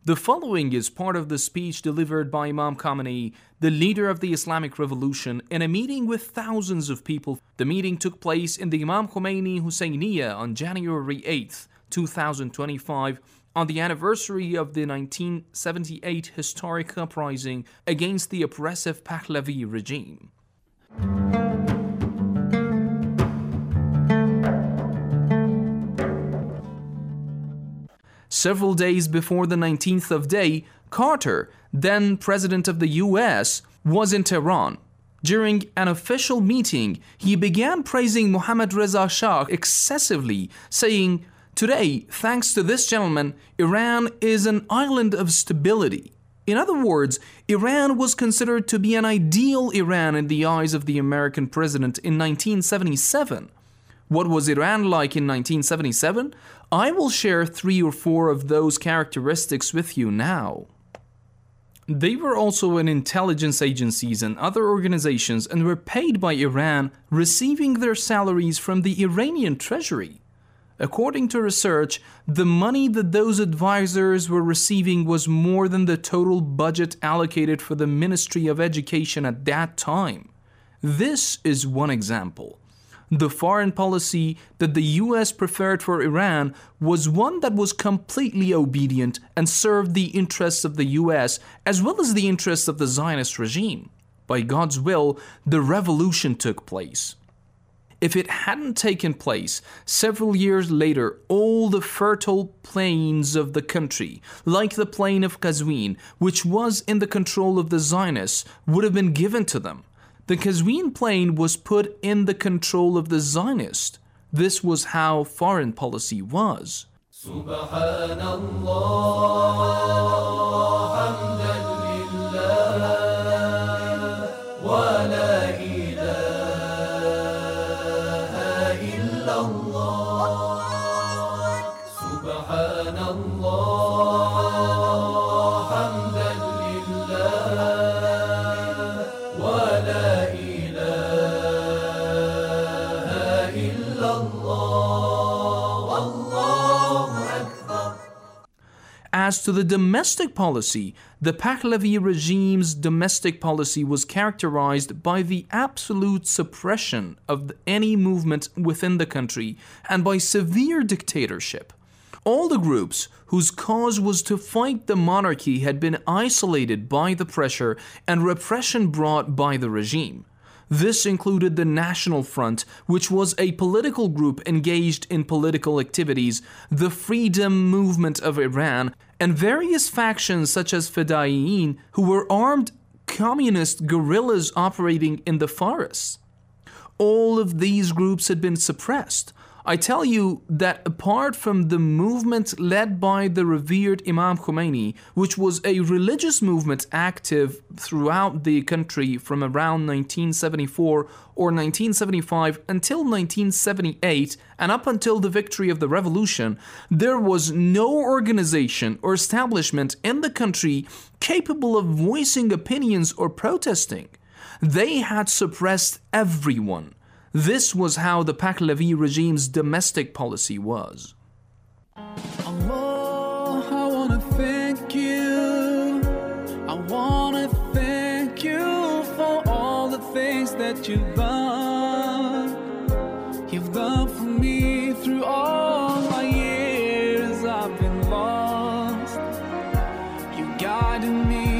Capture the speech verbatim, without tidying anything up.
The following is part of the speech delivered by Imam Khamenei, the leader of the Islamic Revolution, in a meeting with thousands of people. The meeting took place in the Imam Khomeini Husseiniya on January eighth, two thousand twenty-five, on the anniversary of the nineteen seventy-eight historic uprising against the oppressive Pahlavi regime. Several days before the nineteenth of Day, Carter, then president of the U S, was in Tehran. During an official meeting, he began praising Mohammad Reza Shah excessively, saying, "Today, thanks to this gentleman, Iran is an island of stability." In other words, Iran was considered to be an ideal Iran in the eyes of the American president in nineteen seventy-seven. What was Iran like in nineteen seventy-seven? I will share three or four of those characteristics with you now. They were also in intelligence agencies and other organizations and were paid by Iran, receiving their salaries from the Iranian treasury. According to research, the money that those advisors were receiving was more than the total budget allocated for the Ministry of Education at that time. This is one example. The foreign policy that the U S preferred for Iran was one that was completely obedient and served the interests of the U S as well as the interests of the Zionist regime. By God's will, the revolution took place. If it hadn't taken place, several years later, all the fertile plains of the country, like the plain of Qazwin, which was in the control of the Zionists, would have been given to them. The Qazwin plain was put in the control of the Zionists. This was how foreign policy was. As to the domestic policy, the Pahlavi regime's domestic policy was characterized by the absolute suppression of any movement within the country and by severe dictatorship. All the groups whose cause was to fight the monarchy had been isolated by the pressure and repression brought by the regime. This included the National Front, which was a political group engaged in political activities, the Freedom Movement of Iran, and various factions such as Fedayeen, who were armed communist guerrillas operating in the forests. All of these groups had been suppressed. I tell you that apart from the movement led by the revered Imam Khomeini, which was a religious movement active throughout the country from around nineteen seventy-four or nineteen seventy-five until nineteen seventy-eight and up until the victory of the revolution, there was no organization or establishment in the country capable of voicing opinions or protesting. They had suppressed everyone. This was how the Pahlavi regime's domestic policy was. Allah, I wanna thank you. I wanna thank you for all the things that you've done. You've done for me through all my years I've been lost. You guided me